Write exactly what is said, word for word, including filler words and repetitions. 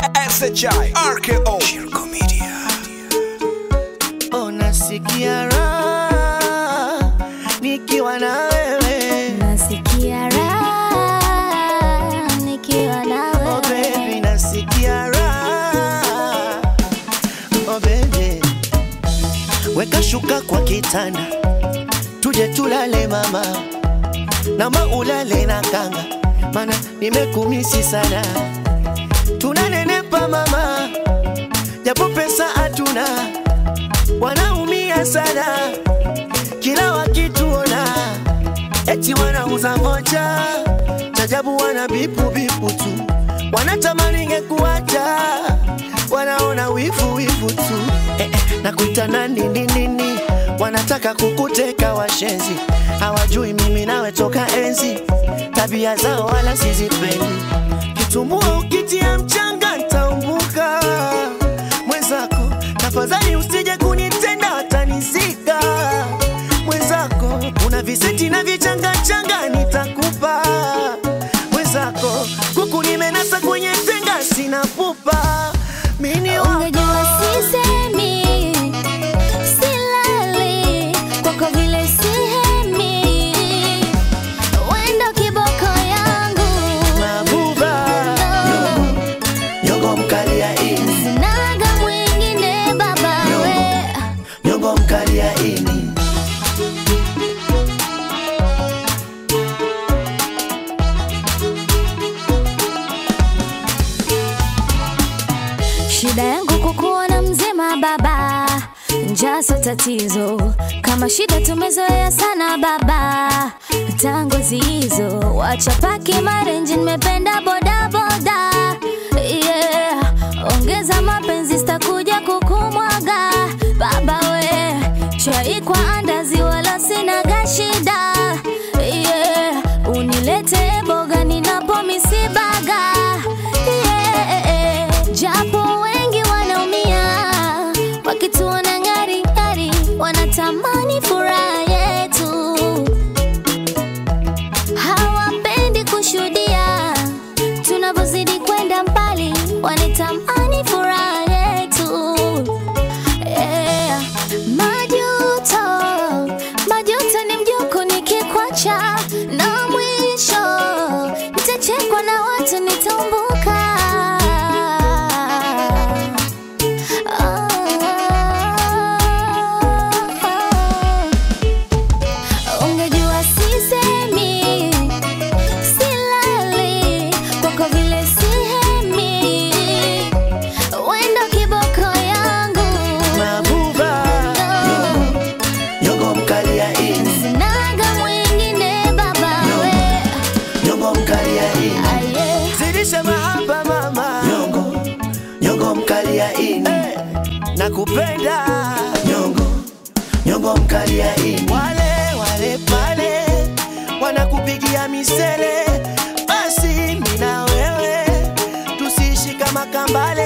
S H I R K O Shirko Media. Nasikia raha nikiwa na wewe, nasikia raha nikiwa na wewe. Oh baby, nasikia raha. Oh baby, weka shuka kwa kitanda, tuje tulale mama, na maulale na kanga, mana nimekumisi sana. Tunanenepa mama, japo pesa hatuna, wanaumia sana kila wakituona, eti wanauza moja, tajabu wana bipu bipu tu, wanatamani ngekuacha, wanaona wifu wifu tu. Eh, eh, nakuita nani nini nini, wanataka kukuteka washenzi, hawajui mimi nawe toka enzi, tabia zao wala sizipendi. Kitumbua ukitia mchanga nitaumbuka, mwenzako tafadhali usije kunitenda watanizika. Mwenzako una viseti na vichanga changa nitakupa. Mwenzako kuku nimenasa kwenye tenga sina pupa. Mimi ungejua sisemi, silali kwako vile sihemi, wendo kiboko yangu mabuba, yongo, yongo mkali ya ini, sinaga mwingine baba we, yongo mkali ya ini. shida yangu kukuona mzima baba, njaa sio tatizo, kama shida tumezoea sana baba, tango zizo wacha paki marenji, nimependa boda boda, yeah. Ongeza mapenzi sitakuja kukumwaga baba we, chai kwa andazi wala sina gashida, yeah. Unilete boga ninapo misibaga, yeah. Japo wengi wanaumia wakituona ngari ngari, wanatamani furaha yetu, hawapendi kushuhudia tunapozidi kwenda mbali, wanatamani furaha yetu, yeah. Majuto, majuto ni mjuko nikikwacha, na mwisho nitachekwa na watu nitambuka. Ungejua sisemi, silali kwako vile sihemi, wendo kiboko yangu Mabuba, yongo, yongo mkali ya ini, sinaga mwingine baba we, yongo mkali ya ini. aye. Zidisha mahaba mama, yongo, yongo mkali ya ini, hey, nakupenda yongo, yongo mkali ya ini. Wale wale pale wanakupigia misele, basi mimi na wewe tusiishi kama kambale.